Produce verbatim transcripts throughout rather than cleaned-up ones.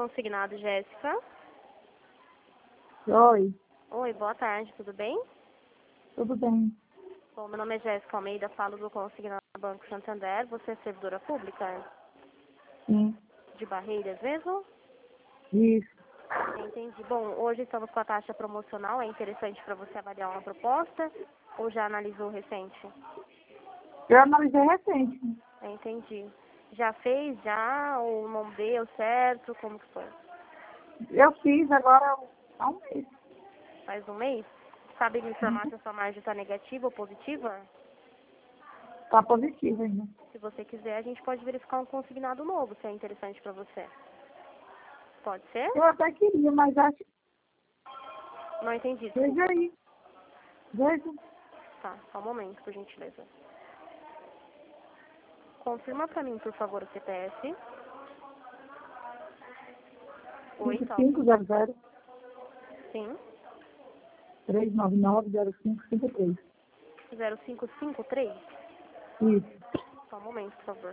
consignado, Jéssica. Oi, Oi, boa tarde, tudo bem? tudo bem? Bom, meu nome é Jéssica Almeida, falo do consignado Banco Santander. Você é servidora pública? Sim, De Barreiras mesmo? isso. Entendi. Bom, hoje estamos com a taxa promocional. É interessante para você avaliar uma proposta ou já analisou recente? Eu analisei recente. Entendi. Já fez, já? Ou não deu certo? Como que foi? Eu fiz agora há um mês. Faz um mês? Sabe me informar se a sua margem está negativa ou positiva? Tá positivo ainda. Se você quiser, a gente pode verificar um consignado novo, se é interessante para você. Pode ser? Eu até queria, mas acho. Não entendi, Veja desculpa. aí. Veja. Tá, só um momento, por gentileza. Confirma para mim, por favor, o C P F. Oi, cinco tá. cinco zero zero Sim. três nove nove zero cinco cinco três. zero cinco cinco três. Isso. Só um momento, por favor.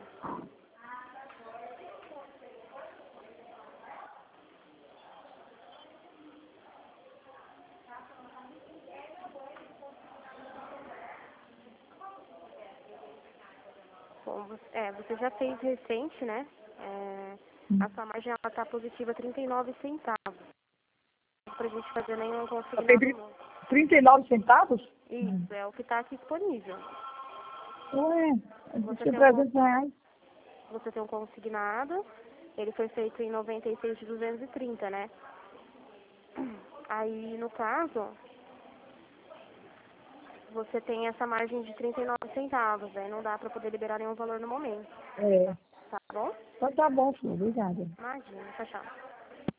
Bom, você- é, você já fez recente, né? É, a sua margem está positiva trinta e nove centavos. Pra gente fazer nenhum Só tem consignado tri- novo. trinta e nove centavos? Isso, é o que está aqui disponível. Ué, Você deixa tem, um, con- trezentos reais. você tem um consignado, ele foi feito em noventa e seis de duzentos e trinta, né? Aí, no caso, você tem essa margem de trinta e nove centavos, aí não dá para poder liberar nenhum valor no momento, É. tá bom? Então tá bom, filho. Obrigada. Imagina, tchau, tchau.